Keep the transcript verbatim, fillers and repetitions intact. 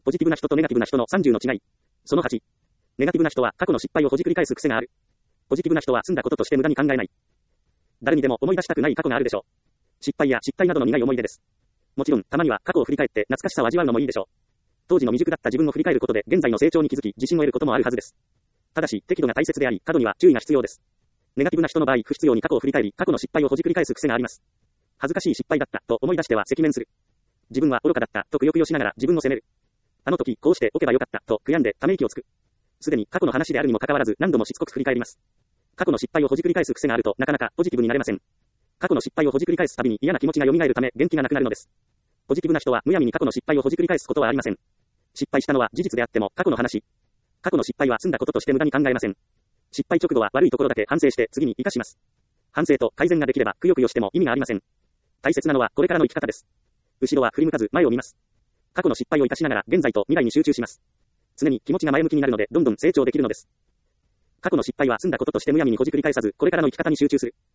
ポジティブな人とネガティブな人のさんじゅうの違い。そのはち。ネガティブな人は過去の失敗をほじくり返す癖がある。ポジティブな人は済んだこととして無駄に考えない。誰にでも思い出したくない過去があるでしょう。失敗や失態などの苦い思い出です。もちろん、たまには過去を振り返って懐かしさを味わうのもいいでしょう。当時の未熟だった自分を振り返ることで現在の成長に気づき自信を得ることもあるはずです。ただし、適度が大切であり、過度には注意が必要です。ネガティブな人の場合、不必要に過去を振り返り、過去の失敗をほじくり返す癖があります。恥ずかしい失敗だったと思い出しては赤面する。自分は愚かだったとくよくよしながら自分を責める。あの時こうしておけばよかったと悔やんでため息をつく。すでに過去の話であるにもかかわらず何度もしつこく振り返ります。過去の失敗をほじくり返す癖があるとなかなかポジティブになれません。過去の失敗をほじくり返すたびに嫌な気持ちが蘇るため元気がなくなるのです。ポジティブな人はむやみに過去の失敗をほじくり返すことはありません。失敗したのは事実であっても過去の話。過去の失敗は済んだこととして無駄に考えません。失敗直後は悪いところだけ反省して次に生かします。反省と改善ができればくよくよしても意味がありません。大切なのはこれからの生き方です。後ろは振り向かず前を見ます。過去の失敗を生かしながら現在と未来に集中します。常に気持ちが前向きになるのでどんどん成長できるのです。過去の失敗は済んだこととしてむやみにほじくり返さずこれからの生き方に集中する。